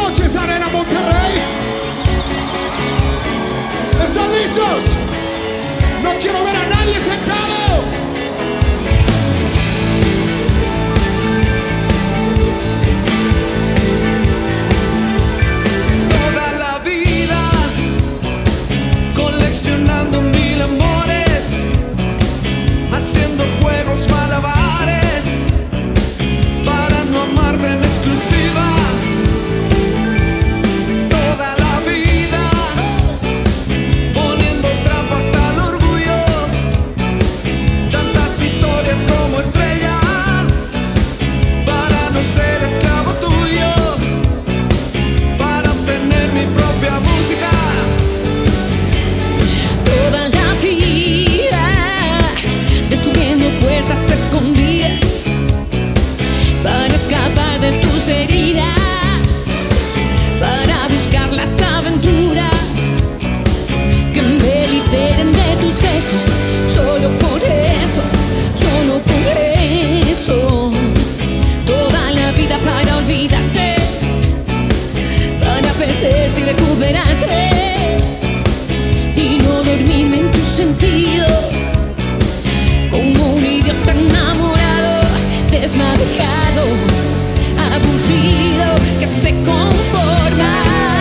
noches, Arena Monterrey. ¿Están listos? No quiero ver a nadie sentado. Toda la vida coleccionando mil amores, haciendo juegos malabares para no amarte en exclusiva. Toda la vida poniendo trampas al orgullo, tantas historias como estrellas para no ser esclavo tuyo, para obtener mi propia música. Toda la vida descubriendo puertas escondidas para escapar de tus heridas, para buscar las aventuras que me liberen de tus besos. Solo por eso, solo por eso. Toda la vida para olvidarte, para perderte y recuperarte y no dormirme en tus sentidos, como un idiota enamorado, desmadejado, aburrido, que se conforma.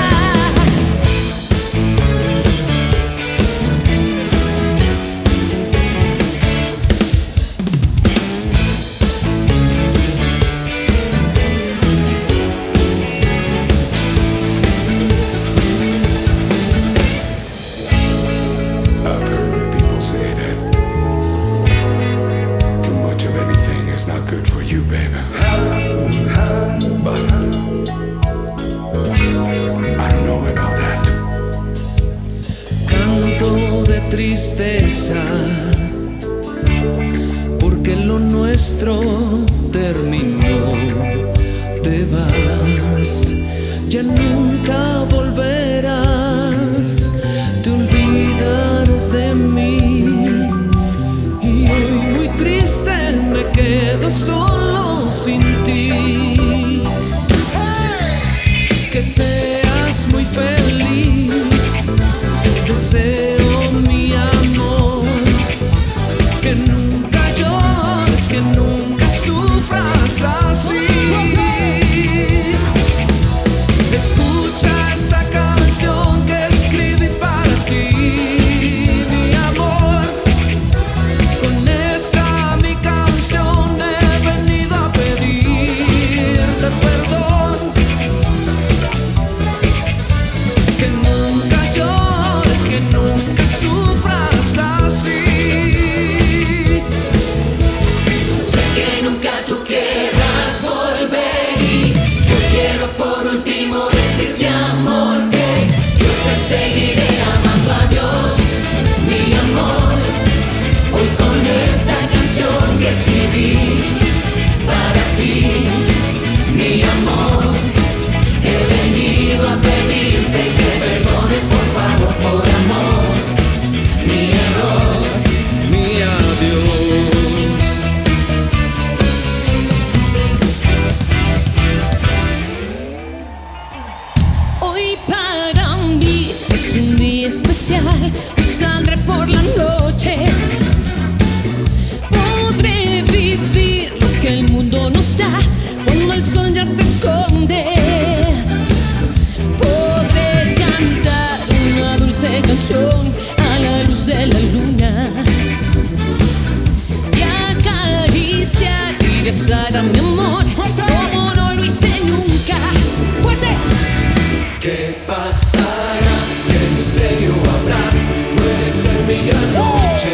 I've heard people say that too much of anything is not good for you, baby. But I don't know about that. Canto de tristeza, porque lo nuestro terminó. Te vas, ya nunca volverás, te olvidarás de mí. Y hoy muy triste me quedo solo sin ti. Que seas muy feliz, deseo mi amor, que nunca llores, que nunca sufras así. Escucha esta canción que escribí para ti, mi amor. Con esta mi canción he venido a pedirte perdón. Que nunca llores, que nunca sufras así. Sé que nunca tú querrás volver y yo quiero por último decirte, amor, que yo te seguiré amando a Dios, mi amor. Hoy con esta canción que escribí para ti, mi amor, he venido a pedirte que perdones por favor, por amor, mi error. Mi adiós. Hoy para mí es un día especial, yo saldré por la noche, podré vivir lo que el mundo nos da cuando el sol ya se esconde, podré cantar una dulce canción a la luz de la luna y acariciar y besar a mi amor como no lo hice nunca. ¡Fuerte! ¿Qué pasará? ¿Qué misterio habrá? Puede ser mi gran noche.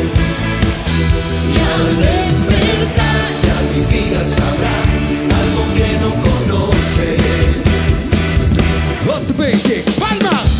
Y al despertar Ya mi vida sabrá algo que no conoce. On the bass kick. ¡Palmas!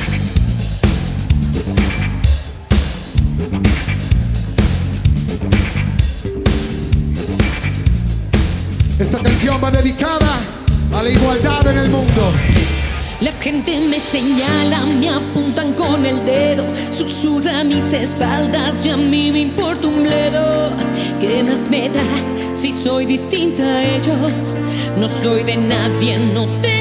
Esta canción va dedicada a la igualdad en el mundo. la gente me señala, me apuntan con el dedo, susurra a mis espaldas y a mí me importa un bledo. ¿Qué más me da si soy distinta a ellos? No soy de nadie, no te